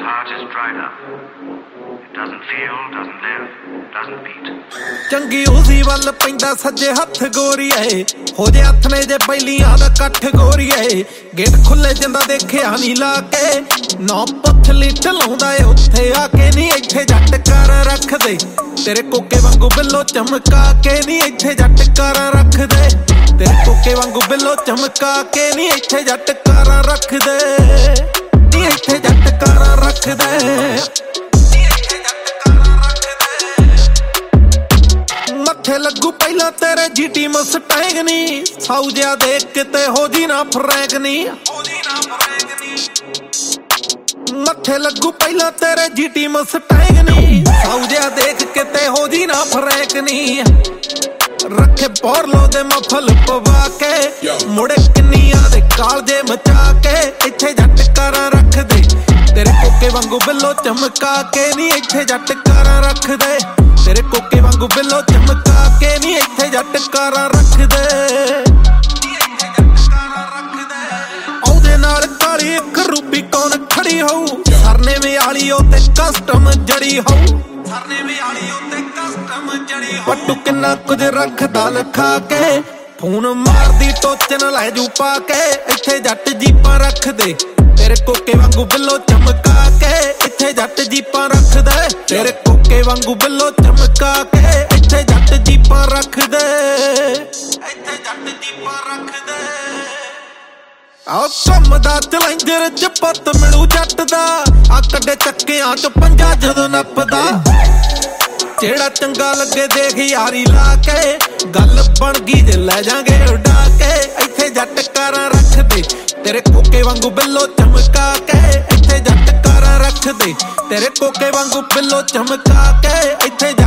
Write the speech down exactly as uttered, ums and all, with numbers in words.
ਚੰਗੀ ਉਸੀ ਵੱਲ ਪੈਂਦਾ ਸੱਜੇ ਹੱਥ ਗੋਰੀਏ ਹੋ ਜੇ ਹੱਥ ਨੇ ਜੇ ਬੈਲੀਆਂ ਦਾ ਇਕੱਠ ਗੋਰੀਏ ਗੇਟ ਖੁੱਲੇ ਜਿੰਦਾ ਦੇਖਿਆ ਨੀ ਲਾ ਕੇ ਨੌ ਪੱਥਲੀ ਢਲਾਉਂਦਾ ਏ ਉੱਥੇ ਆ ਕੇ ਨੀ ਇੱਥੇ ਜੱਟ ਕਰ ਰੱਖਦੇ ਤੇਰੇ ਕੋਕੇ ਵਾਂਗੂ ਬਿੱਲੋ ਚਮਕਾ ਕੇ ਨੀ ਇੱਥੇ ਜੱਟ ਕਰ ਰੱਖਦੇ ਤੇਰੇ ਕੋਕੇ ਵਾਂਗੂ ਬਿੱਲੋ ਚਮਕਾ ਕੇ ਨੀ ਇੱਥੇ ਜੱਟ ਕਰ ਰੱਖਦੇ ਨੀ ਇੱਥੇ ਜੱਟ ਕਰ ਰੱਖਦੇ ਮੱਥੇ ਲੱਗੂ ਪਹਿਲਾਂ ਤੇਰੇ ਜੀਟੀ ਮਸਟੈਂਗ ਨੀ ਸਾਊ ਜਿਹਾ ਦੇਖ ਕਿਤੇ ਹੋ ਜੀ ਨਾ ਫਰੈਂਕ ਨੀ ਮੱਥੇ ਲੱਗੂ ਪਹਿਲਾਂ ਤੇਰੇ ਜੀਟੀ ਮਸਟੈਂਗ ਨੀ ਸਾਊ ਜਿਹਾ ਦੇਖ ਕਿਤੇ ਹੋ ਜੀ ਨਾ ਫਰੈਂਕ ਨੀ ਰੱਖੇ ਬੋਰਲੋ ਦੇ ਮਫਲ ਪਵਾ ਕੇ ਮੁੜੇ ਕਿੰਨੀਆਂ ਦੇ ਕਾਲਜੇ ਮਚਾ ਕੇ ਇੱਥੇ ਜੱਟ ਕਾਰਾਂ ਰੱਖਦੇ ਤੇਰੇ ਕੋਕੇ ਵਾਂਗੂ ਬਿੱਲੋ ਚਮਕਾ ਕੇ ਨੀ ਇੱਥੇ ਜੱਟ ਕਾਰਾਂ ਰੱਖਦੇ ਤੇਰੇ ਕੋਕੇ ਵਾਂਗੂ ਬਿੱਲੋ ਚਮਕਾ ਕੇ ਨੀ ਇੱਥੇ ਜੱਟ ਕਾਰਾਂ ਰੱਖਦੇ ਉਹਦੇ ਨਾਲ ਕਾਲੀ ਇੱਕ ਰੂਪੀ ਕੌਣ ਖੜੀ ਹੋਊ ਸਰਨੇ ਵਿਆਲੀ ਉਹ ਤੇ ਕਸਟਮ ਜੜੀ ਹੋਊ ਸਰਨੇ ਵਿਆਲੀ ਉਹ ਤੇ ਕਸਟਮ ਜੜੀ ਹੋਊ ਪੱਟੂ ਕਿੰਨਾ ਕੁਝ ਰੱਖਦਾ ਲਖਾ ਕੇ ਫੋਨ ਮਾਰਦੀ ਟੋਚਨ ਲੈ ਜੂ ਪਾ ਕੇ ਇੱਥੇ ਜੱਟ ਜੀਪਾਂ ਰੱਖਦੇ ਤੇਰੇ ਕੋਕੇ ਵਾਂਗੂ ਬਿੱਲੋ ਚਮਕਾ ਕੇ ਇੱਥੇ ਜੱਟ ਜੀਪਾਂ ਰੱਖਦੇ ਤੇਰੇ ਕੋਕੇ ਵਾਂਗੂ ਬਿੱਲੋ ਚਮਕਾ ਕੇ ਇੱਥੇ ਜੱਟ ਜੀਪਾਂ ਰੱਖਦੇ ਇੱਥੇ ਜੱਟ ਜੀਪਾਂ ਰੱਖਦੇ ਆਹ ਕੰਮ ਦਾ ਚਲੈਂਜਰ ਚ ਪੱਤ ਮਿਲੂ ਜੱਟ ਦਾ ਆ ਕੱਡੇ ਚੱਕਿਆਂ ਚ ਪੰਜਾ ਜਦੋਂ ਨੱਪਦਾ ਜਿਹੜਾ ਚੰਗਾ ਲੱਗੇ ਦੇਖ ਯਾਰੀ ਲਾ ਕੇ ਗੱਲ ਬਣ ਗਈ ਜੇ ਲੈ ਜਾਗੇ ਉਡਾ ਕੇ ਇੱਥੇ ਜੱਟ ਕਾਰਾਂ ਰੱਖਦੇ ਤੇਰੇ ਕੋਕੇ ਵਾਂਗੂ ਬਿੱਲੋ ਚਮਕਾ ਕੇ ਇੱਥੇ ਜੱਟ ਕਾਰਾਂ ਰੱਖਦੇ ਤੇਰੇ ਕੋਕੇ ਵਾਂਗੂ ਬਿੱਲੋ ਚਮਕਾ ਕੇ ਇੱਥੇ